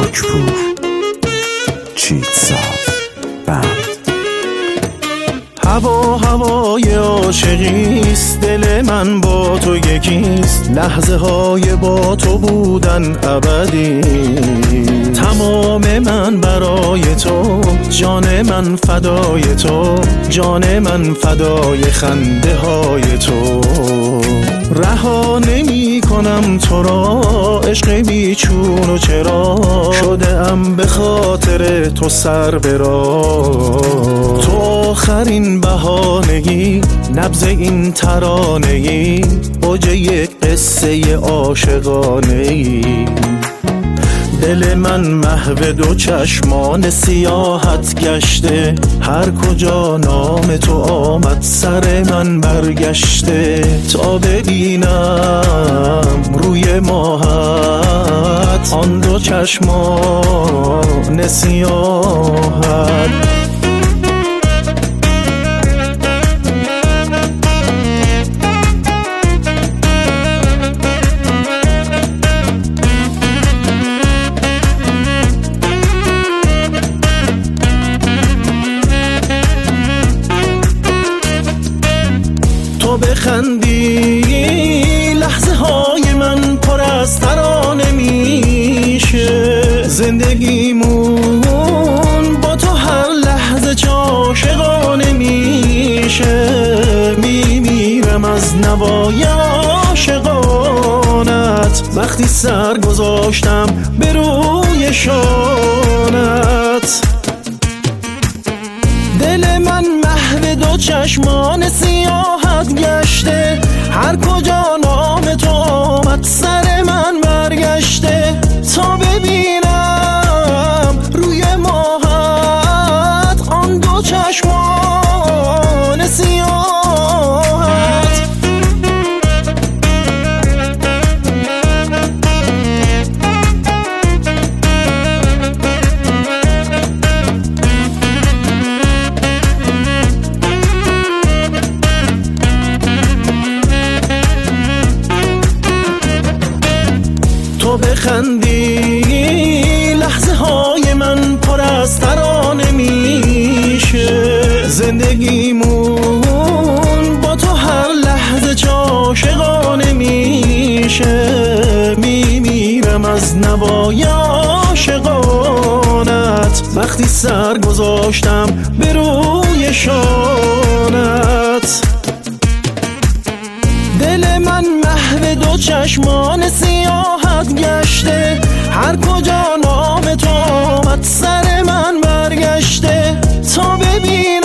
خاکپور چیتساز بند. هوای عاشقیست، دل من با تو یکیست، لحظه های با تو بودن ابدی. تمام من برای تو، جان من فدای تو، جان من فدای خنده های تو. رها نمی کنم تو را، عشق بیچون و چرا، شده ام به خاطر تو سر برا. تو آخرین بهانه‌ای، نبض این ترانه‌ای، اوج یک قصه عاشقانه‌ای. دل من محو دو چشمان سیاحت گشته، هر کجا نام تو آمد سر من برگشته. تا ببینم روی ماهت آن دو چشمان سیاحت. تو بخندی لحظه های من پر از ترانه میشه. زندگیمون با تو هر لحظه عاشقانه میشه. میمیرم از نوای عاشقانت، وقتی سر گذاشتم به روی شانت. دل من محو دو چشمان سیاحت گشته، هر کجا نام تو آمد سر من برگشته. تا ببینم روی ماهت آن دو چشمان سیاحت. تو بخندی لحظه های من پر از ترانه میشه. زندگیمون با تو هر لحظه عاشقانه میشه. میمیرم از نوای عاشقانت، وقتی سر گذاشتم به روی شانت. دل من محو دو چشمان سیاحت گشته، هر کجا نام تو آمد سر من برگشته. تا ببین